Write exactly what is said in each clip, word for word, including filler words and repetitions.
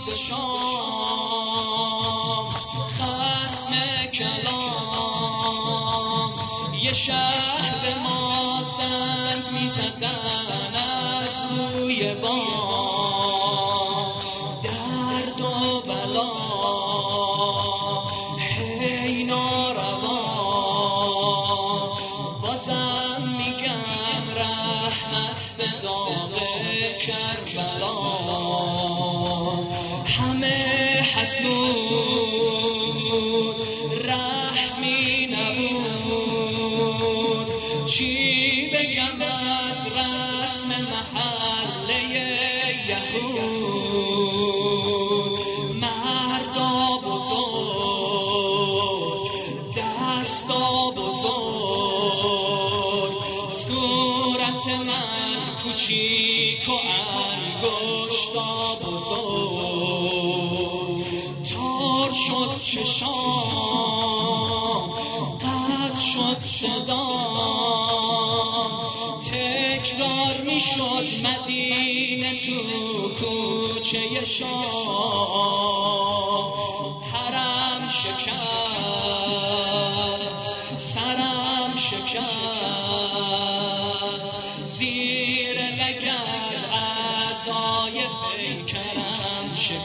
شام ختم کلام یه شهر به ما سنگ میزدن از روی بام درد و بلا هی ناروا بازم میگم رحمت به داغ کربلا همه حسود رحمی نبود چی بگم از رسم محله یهود مردا بزرگ دستا بزرگ صورت من کوچیک و انگشتا بزرگ تار شد چشام قطع شد صدام تکرار می شد مدینه تو کوچه شام حرم شکست سرم شکست زیر لگد اعضای پیکرم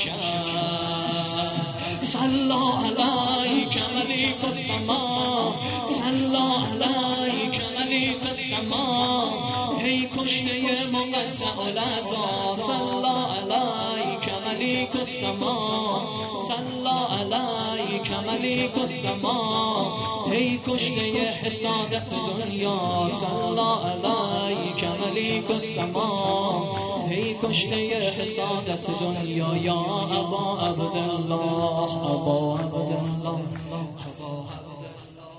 شکست صلا علیک ملیک السما صلا علیک ملیک السما ای کشته مقطع العزا صلا علیک ملیک السما صلا علیک ملیک السما ای کشته حسادت دنیا صلا علیک ملیک السما ای کشته حسادت دنیا یا ابا عبدالله ابا عبدالله ابا عبدالله